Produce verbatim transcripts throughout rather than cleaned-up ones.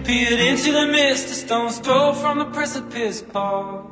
disappeared into the mist. A stone's throw from the precipice paused.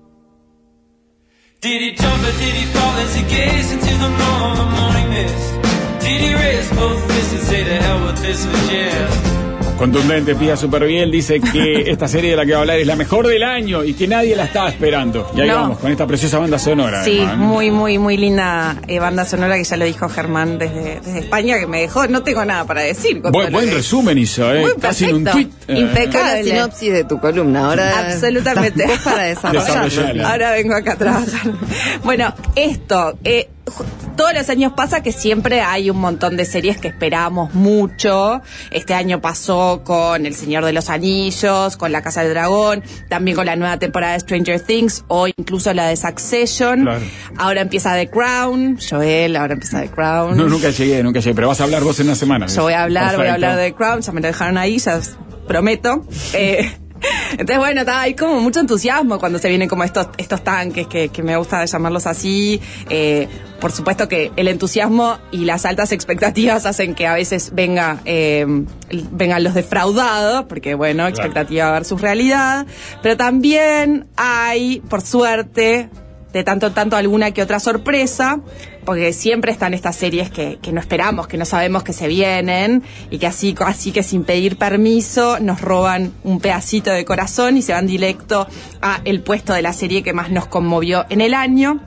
Did he jump or did he fall as he gazed into the morning mist? Did he raise both fists and say to hell with this was just? Contundente, Pía súper bien, dice que esta serie de la que va a hablar es la mejor del año y que nadie la estaba esperando. Y ahí no. vamos, con esta preciosa banda sonora. Sí, además, muy, muy, muy linda eh, banda sonora que ya lo dijo Germán desde, desde España, que me dejó, no tengo nada para decir. Buen, buen resumen hizo, ¿eh? Casi en un tweet. Impecable. La sinopsis de tu columna, ahora. Absolutamente. Es para desarrollarlo. Ahora vengo acá a trabajar. Bueno, esto, eh, todos los años pasa que siempre hay un montón de series que esperamos mucho. Este año pasó con El Señor de los Anillos, con La Casa del Dragón, también con la nueva temporada de Stranger Things, o incluso la de Succession. Claro. Ahora empieza The Crown, Joel, ahora empieza The Crown. No, nunca llegué, nunca llegué, pero vas a hablar vos en una semana. Yo voy a hablar, Perfecto. voy a hablar de The Crown, ya me lo dejaron ahí, ya prometo. Eh... Entonces, bueno, está, hay como mucho entusiasmo cuando se vienen como estos estos tanques, que, que me gusta llamarlos así. Eh, por supuesto que el entusiasmo y las altas expectativas hacen que a veces venga eh, vengan los defraudados, porque, bueno, expectativa versus realidad. Pero también hay, por suerte, de tanto en tanto alguna que otra sorpresa, porque siempre están estas series que, que no esperamos, que no sabemos que se vienen, y que así, así que sin pedir permiso nos roban un pedacito de corazón y se van directo a el puesto de la serie que más nos conmovió en el año.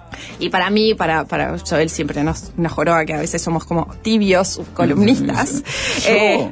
Y para mí, para, para Joel siempre nos, nos joroba que a veces somos como tibios columnistas. Yo, eh,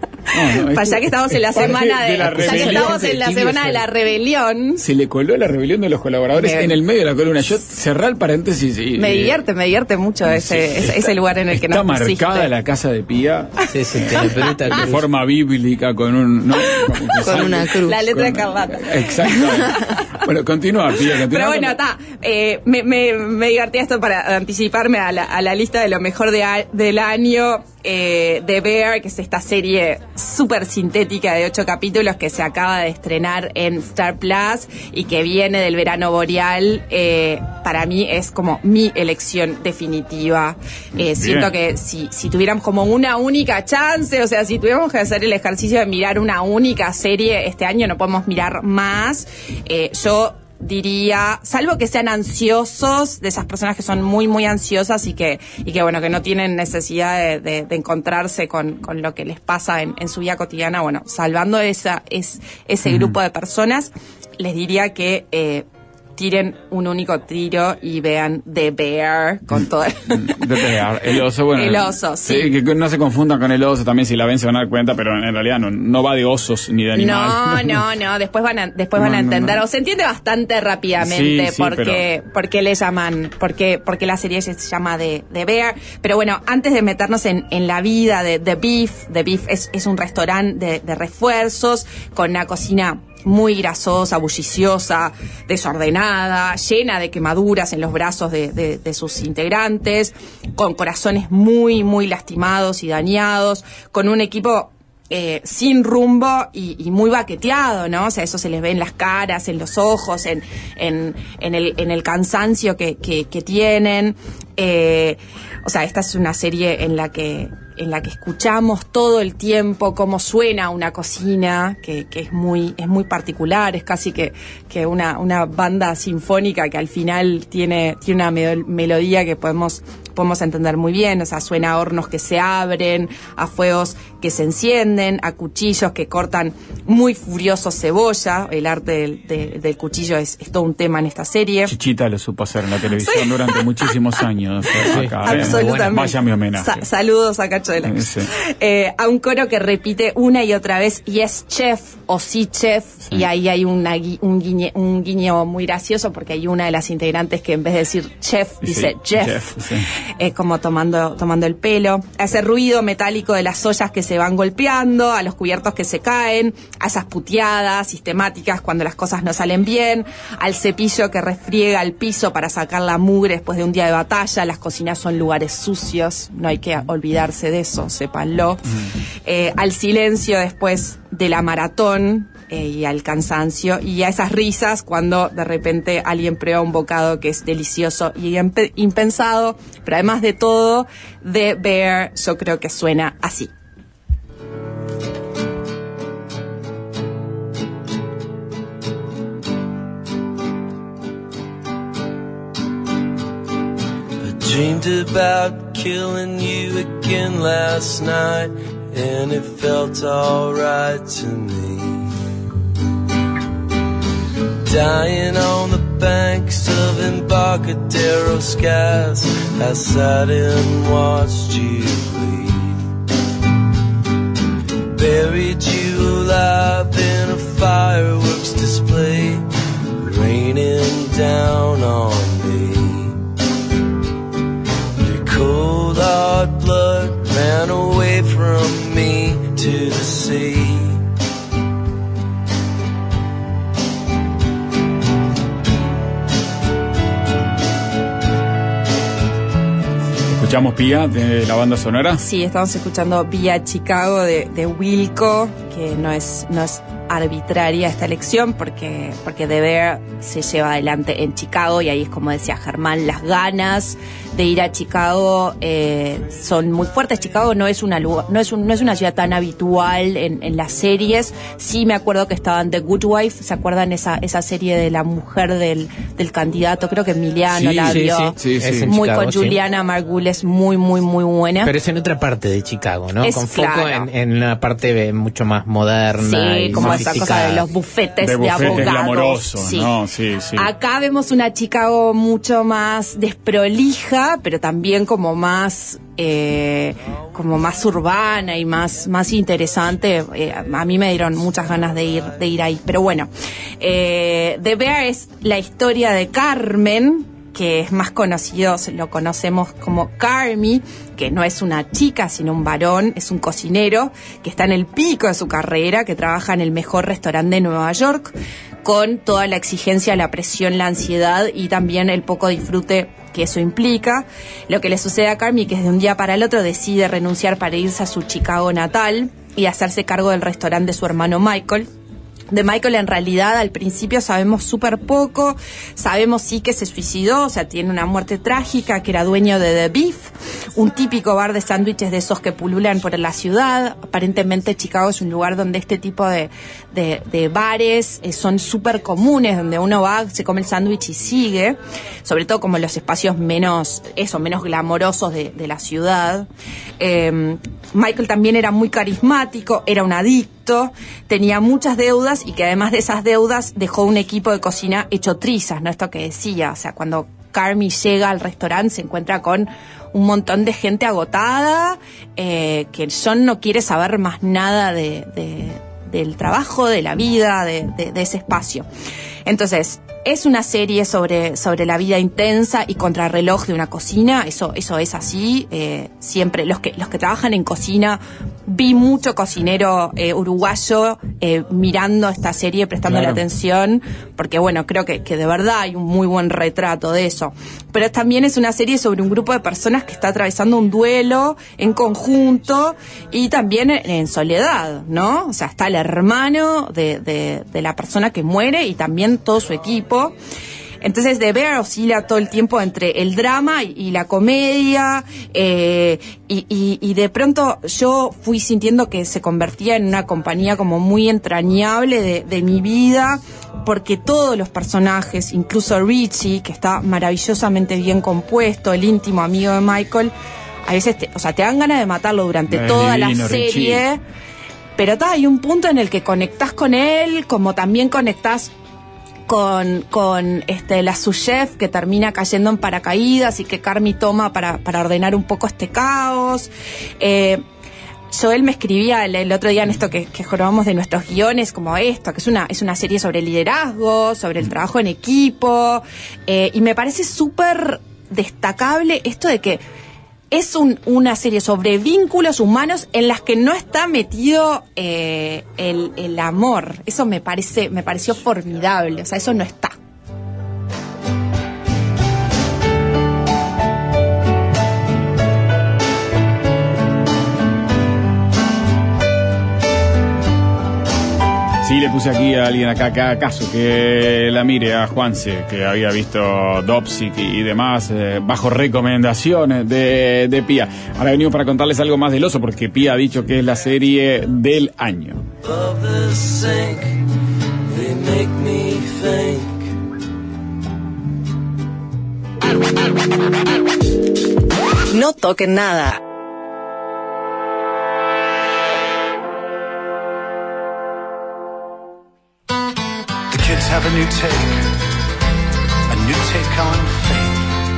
no, no, para ya que estamos en la semana de, de la ya que estamos en la semana de la rebelión. Se le coló la rebelión de los colaboradores me, en el medio de la columna. Yo cerré el paréntesis y... Me divierte, me divierte mucho ese, sí, ese, está, ese lugar en el que nos pusiste. Está marcada la casa de Pía. Sí, sí, de forma bíblica, con un... ¿no? Con, con una cruz. La letra escarlata. Exacto. Bueno, continúa, Pía, continúa. Pero bueno, está. Eh, me, me, me divertí esto para anticiparme a la, a la lista de lo mejor de a, del año. Eh, The Bear, que es esta serie súper sintética de ocho capítulos que se acaba de estrenar en Star Plus y que viene del verano boreal. Eh, para mí es como mi elección definitiva. Eh, siento que si, si tuviéramos como una única chance, o sea, si tuviéramos que hacer el ejercicio de mirar una única serie este año, no podemos mirar más. Eh, yo diría, salvo que sean ansiosos, de esas personas que son muy, muy ansiosas y que, y que bueno, que no tienen necesidad de, de, de encontrarse con, con lo que les pasa en, en su vida cotidiana, bueno, salvando esa, es, ese mm. grupo de personas, les diría que eh, tiren un único tiro y vean The Bear con todo el... The Bear, el oso, bueno. El oso, sí. sí. Que no se confundan con el oso, también si la ven se van a dar cuenta, pero en realidad no, no va de osos ni de animales. No, no, no, después van a, después no, van a entender, no, no. o se entiende bastante rápidamente sí, sí, por qué, pero... por qué le llaman, por qué, por qué la serie se llama The, The Bear. Pero bueno, antes de meternos en, en la vida de The Beef, The Beef es, es un restaurante de, de refuerzos con una cocina muy grasosa, bulliciosa, desordenada, llena de quemaduras en los brazos de, de, de sus integrantes, con corazones muy, muy lastimados y dañados, con un equipo eh, sin rumbo y, y muy baqueteado, ¿no? O sea, eso se les ve en las caras, en los ojos, en, en, en, el, en el cansancio que, que, que tienen. Eh, o sea, esta es una serie en la que en la que escuchamos todo el tiempo cómo suena una cocina, que, que es muy es muy particular, es casi que, que una, una banda sinfónica que al final tiene, tiene una me- melodía que podemos, podemos entender muy bien, o sea, suena a hornos que se abren, a fuegos que se encienden, a cuchillos que cortan muy furiosos cebolla, el arte del, de, del cuchillo es, es todo un tema en esta serie. Chichita lo supo hacer en la televisión sí. durante muchísimos años. Sí. Acá, Absolutamente. Eh, vaya mi homenaje. Sa- saludos a Cacho de la sí. eh, a un coro que repite una y otra vez yes chef o sí chef sí. y ahí hay una, un, guiñe, un guiño muy gracioso porque hay una de las integrantes que en vez de decir chef dice sí, Jeff, Jeff sí. eh, como tomando, tomando el pelo, a ese ruido metálico de las ollas que se van golpeando, a los cubiertos que se caen, a esas puteadas sistemáticas cuando las cosas no salen bien, al cepillo que refriega el piso para sacar la mugre después de un día de batalla. Las cocinas son lugares sucios, no hay que olvidarse de eso, sépanlo. Mm. Eh, al silencio después de la maratón eh, y al cansancio y a esas risas cuando de repente alguien prueba un bocado que es delicioso y imp- impensado, pero además de todo, The Bear yo creo que suena así. Dreamed about killing you again last night, and it felt alright to me. Dying on the banks of Embarcadero skies, I sat and watched you bleed. Buried you alive in a fireworks display, raining down on me. Your cold hard blood ran away from me to the sea. ¿Escuchamos Pía de la banda sonora? Sí, estamos escuchando Vía Chicago de, de Wilco, que no es, no es arbitraria esta elección porque, porque The Bear se lleva adelante en Chicago y ahí es como decía Germán, las ganas de ir a Chicago eh, son muy fuertes. Chicago no es una lugar, no es un, no es una ciudad tan habitual en, en las series. Sí me acuerdo que estaban The Good Wife, ¿se acuerdan esa esa serie de la mujer del, del candidato? Creo que Emiliano sí, la sí, vio. Sí, sí, sí. Muy Chicago, con Juliana sí. Margules, muy muy muy buena. Pero es en otra parte de Chicago, ¿no? Es con foco claro. en, en una parte mucho más moderna. Sí, y como esa cosa de los bufetes de, de, bufetes abogados. glamorosos, sí. ¿no? Sí, sí. Acá vemos una Chicago mucho más desprolija, pero también como más eh, como más urbana y más más interesante. Eh, a mí me dieron muchas ganas de ir de ir ahí. Pero bueno, eh, The Bear es la historia de Carmen, que es más conocido, lo conocemos como Carmy, que no es una chica, sino un varón, es un cocinero que está en el pico de su carrera, que trabaja en el mejor restaurante de Nueva York, con toda la exigencia, la presión, la ansiedad y también el poco disfrute que eso implica. Lo que le sucede a Carmy, que de un día para el otro decide renunciar para irse a su Chicago natal y hacerse cargo del restaurante de su hermano Michael. De Michael en realidad al principio sabemos súper poco, sabemos sí que se suicidó, o sea, tiene una muerte trágica, que era dueño de The Beef, un típico bar de sándwiches de esos que pululan por la ciudad. Aparentemente Chicago es un lugar donde este tipo de, de, de bares eh, son súper comunes, donde uno va, se come el sándwich y sigue, sobre todo como los espacios menos, eso, menos glamorosos de, de la ciudad. Eh, Michael también era muy carismático, era un adicto, tenía muchas deudas y que además de esas deudas dejó un equipo de cocina hecho trizas, ¿no? Esto que decía, o sea, cuando Carmy llega al restaurante se encuentra con un montón de gente agotada, eh, que John no quiere saber más nada de, de, del trabajo, de la vida, de, de, de ese espacio. Entonces, es una serie sobre, sobre la vida intensa y contrarreloj de una cocina, eso, eso es así, eh, siempre, los que, los que trabajan en cocina, vi mucho cocinero eh, uruguayo eh, mirando esta serie, prestándole claro. atención, porque bueno, creo que, que de verdad hay un muy buen retrato de eso. Pero también es una serie sobre un grupo de personas que está atravesando un duelo en conjunto y también en, en soledad, ¿no? O sea, está el hermano de, de, de la persona que muere y también todo su equipo. Entonces The Bear oscila todo el tiempo entre el drama y, y la comedia, eh, y, y, y de pronto yo fui sintiendo que se convertía en una compañía como muy entrañable de, de mi vida, porque todos los personajes, incluso Richie, que está maravillosamente bien compuesto, el íntimo amigo de Michael, a veces te, o sea, te dan ganas de matarlo durante es toda divino, la serie, Richie. Pero ta, hay un punto en el que conectás con él, como también conectás con, con este, la sous-chef que termina cayendo en paracaídas y que Carmy toma para, para ordenar un poco este caos. Eh, Joel me escribía el, el otro día en esto que, que jorobamos de nuestros guiones, como esto, que es una, es una serie sobre liderazgo, sobre el trabajo en equipo, eh, y me parece súper destacable esto de que es un, una serie sobre vínculos humanos en las que no está metido eh, el, el amor. Eso me parece, me pareció formidable. O sea, eso no está. Sí, le puse aquí a alguien acá, acá acaso, que la mire a Juanse, que había visto Dopsic y, y demás, eh, bajo recomendaciones de, de Pía. Ahora venimos para contarles algo más del oso, porque Pía ha dicho que es la serie del año. No toquen nada. The kids have a new take, a new take on faith.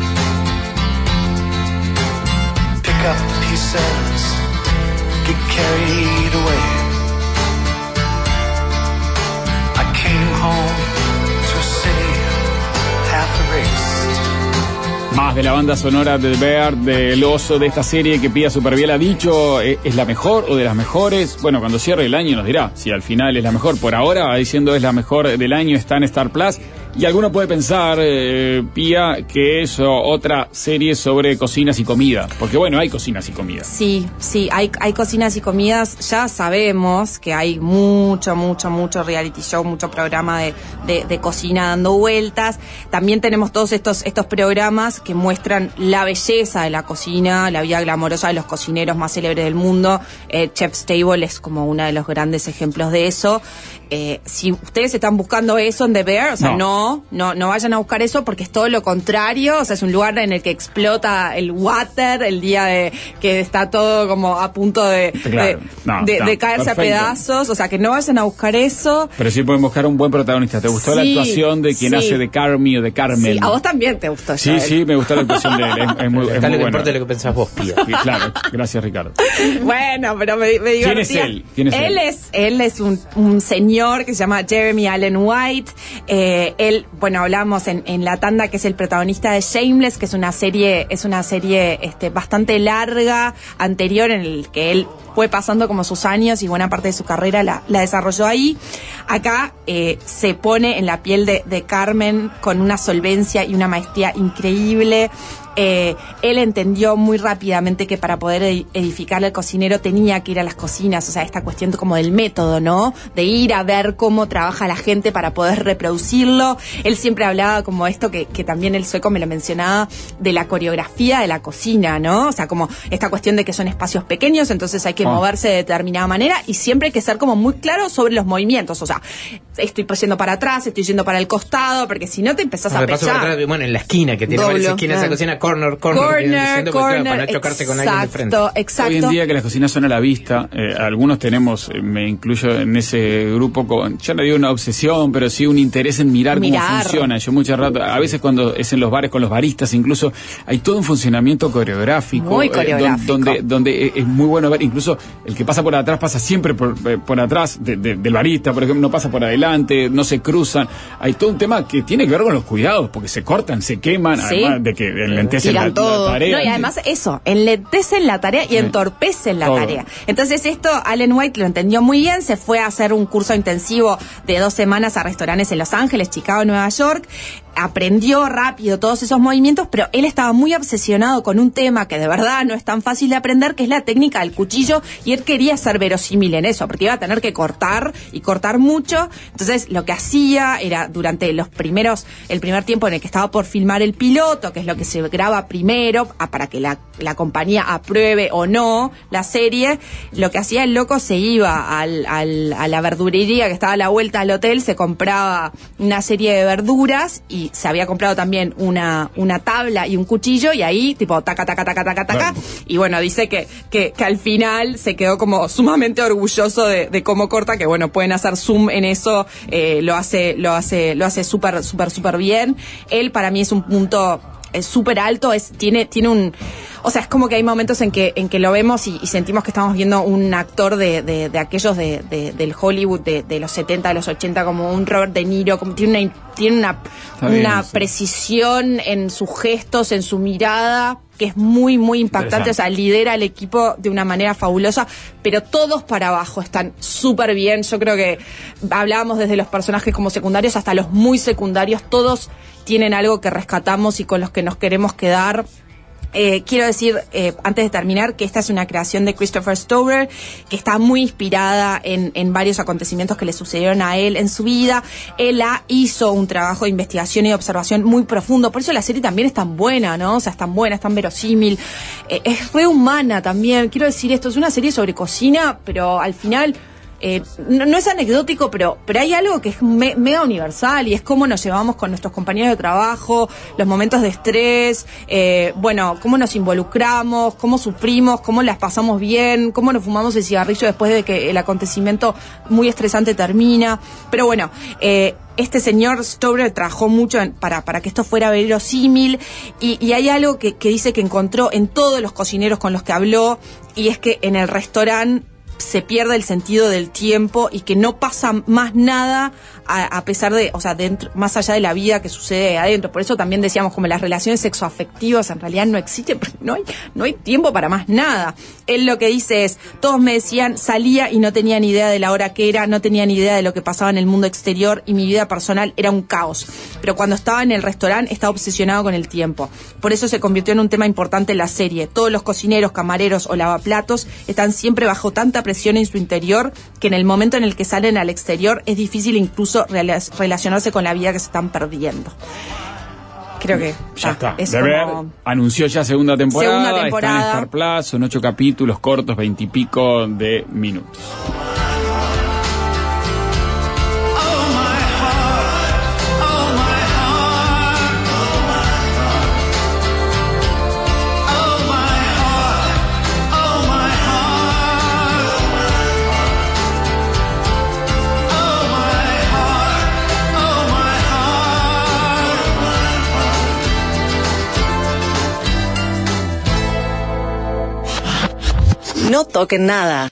Pick up the pieces, get carried away. I came home to a city half erased. Más de la banda sonora de Bear, del oso, de esta serie que Pía Supervielle ha dicho, ¿es la mejor o de las mejores? Bueno, cuando cierre el año nos dirá si al final es la mejor. Por ahora va diciendo es la mejor del año, está en Star Plus. Y alguno puede pensar, eh, Pía, que es otra serie sobre cocinas y comida. Porque bueno, hay cocinas y comidas. Sí, sí, hay, hay cocinas y comidas. Ya sabemos que hay mucho, mucho, mucho reality show, mucho programa de, de, de cocina dando vueltas. También tenemos todos estos, estos programas que muestran la belleza de la cocina, la vida glamorosa de los cocineros más célebres del mundo. Eh, Chef's Table es como uno de los grandes ejemplos de eso. Eh, si ustedes están buscando eso en The Bear, o sea, no. no, no, no vayan a buscar eso porque es todo lo contrario, o sea, es un lugar en el que explota el water el día de que está todo como a punto de, claro. de, no, de, no, de caerse perfecto. a pedazos, o sea, que no vayan a buscar eso. Pero sí pueden buscar un buen protagonista. ¿Te gustó sí, la actuación de quien sí. hace de Carmi o de Carmen? Sí, a vos también te gustó. Sí, Joel. sí, me gustó la actuación de él, es, es muy, es Está muy lo que bueno. importa lo que pensás vos, Pía. Sí, claro, gracias Ricardo. Bueno, pero me, me ¿Quién es divertía. él? ¿Quién es él, él? es él es un, un señor que se llama Jeremy Allen White. Eh, él, bueno, hablamos en, en la tanda que es el protagonista de Shameless, que es una serie, es una serie este, bastante larga, anterior, en el que él fue pasando como sus años y buena parte de su carrera la, la desarrolló ahí. Acá eh, se pone en la piel de, de Carmen con una solvencia y una maestría increíble. Eh, él entendió muy rápidamente que para poder edificar al cocinero tenía que ir a las cocinas, o sea, esta cuestión como del método, ¿no? De ir a ver cómo trabaja la gente para poder reproducirlo. Él siempre hablaba como esto que, que también el sueco me lo mencionaba, de la coreografía de la cocina, ¿no? O sea, como esta cuestión de que son espacios pequeños, entonces hay que oh. moverse de determinada manera y siempre hay que ser como muy claro sobre los movimientos, o sea, estoy yendo para atrás, estoy yendo para el costado, porque si no te empezás no, a pechar. Para atrás, bueno, en la esquina, que tiene Doblo, varias esquinas esa cocina, corner, corner, corner, diciendo, corner, claro, para no chocarte exacto, con alguien de frente. Exacto. Hoy en día que las cocinas son a la vista, eh, algunos tenemos, eh, me incluyo en ese grupo, con, yo no digo una obsesión, pero sí un interés en mirar, mirar. cómo funciona. Yo muchas rato, a veces cuando es en los bares con los baristas, incluso hay todo un funcionamiento coreográfico, muy coreográfico. Eh, donde, donde es muy bueno ver, incluso el que pasa por atrás pasa siempre por, por atrás de, de, del barista, por ejemplo, no pasa por adelante, no se cruzan. Hay todo un tema que tiene que ver con los cuidados, porque se cortan, se queman, sí. además de que enlentecen la, la tarea. No, y además eso, enlentecen la tarea y entorpecen la todo. tarea. Entonces esto, Allen White lo entendió muy bien, se fue a hacer un curso intensivo de dos semanas a restaurantes en Los Ángeles, Chicago, Nueva York. Aprendió rápido todos esos movimientos, pero él estaba muy obsesionado con un tema que de verdad no es tan fácil de aprender, que es la técnica del cuchillo, y él quería ser verosímil en eso, porque iba a tener que cortar y cortar mucho. Entonces lo que hacía era, durante los primeros, el primer tiempo en el que estaba por filmar el piloto, que es lo que se graba primero, para que la, la compañía apruebe o no la serie, lo que hacía el loco se iba al, al, a la verdurería que estaba a la vuelta al hotel, se compraba una serie de verduras y se había comprado también una, una tabla y un cuchillo, y ahí tipo taca, taca, taca, taca, taca, bueno. Y bueno, dice que, que, que al final se quedó como sumamente orgulloso de, de cómo corta, que bueno, pueden hacer zoom en eso, eh, lo hace, lo hace, lo hace súper, súper, súper bien. Él para mí es un punto es súper alto, es, tiene, tiene un, o sea, es como que hay momentos en que, en que lo vemos y, y sentimos que estamos viendo un actor de, de, de aquellos de, de, del Hollywood de, de los setenta, de los ochenta, como un Robert De Niro, como tiene una, tiene una, bien, una sí. precisión en sus gestos, en su mirada, que es muy, muy impactante, o sea, lidera al equipo de una manera fabulosa, pero todos para abajo están súper bien. Yo creo que hablábamos desde los personajes como secundarios hasta los muy secundarios, todos tienen algo que rescatamos y con los que nos queremos quedar. Eh, quiero decir, eh, antes de terminar, que esta es una creación de Christopher Stover, que está muy inspirada en, en varios acontecimientos que le sucedieron a él en su vida. Él hizo un trabajo de investigación y de observación muy profundo, por eso la serie también es tan buena, ¿no? O sea, es tan buena, es tan verosímil, eh, es re humana también. Quiero decir esto, es una serie sobre cocina, pero al final Eh, no, no es anecdótico, pero, pero hay algo que es me, mega universal y es cómo nos llevamos con nuestros compañeros de trabajo, los momentos de estrés, eh, bueno, cómo nos involucramos, cómo sufrimos, cómo las pasamos bien, cómo nos fumamos el cigarrillo después de que el acontecimiento muy estresante termina. Pero bueno, eh, este señor Stover trabajó mucho en, para, para que esto fuera verosímil y, y hay algo que, que dice que encontró en todos los cocineros con los que habló, y es que en el restaurante se pierde el sentido del tiempo y que no pasa más nada a, a pesar de, o sea, dentro, más allá de la vida que sucede adentro. Por eso también decíamos como las relaciones sexoafectivas en realidad no existen, porque no hay, no hay tiempo para más nada. Él lo que dice es, todos me decían, salía y no tenía ni idea de la hora que era, no tenía ni idea de lo que pasaba en el mundo exterior y mi vida personal era un caos. Pero cuando estaba en el restaurante estaba obsesionado con el tiempo. Por eso se convirtió en un tema importante en la serie. Todos los cocineros, camareros o lavaplatos están siempre bajo tanta presión en su interior que en el momento en el que salen al exterior es difícil incluso relacionarse con la vida que se están perdiendo. Creo que ya ah, está. Es de ver, anunció ya segunda temporada, segunda temporada. Está en Star Plus, son ocho capítulos cortos, veintipico de minutos. No toquen nada.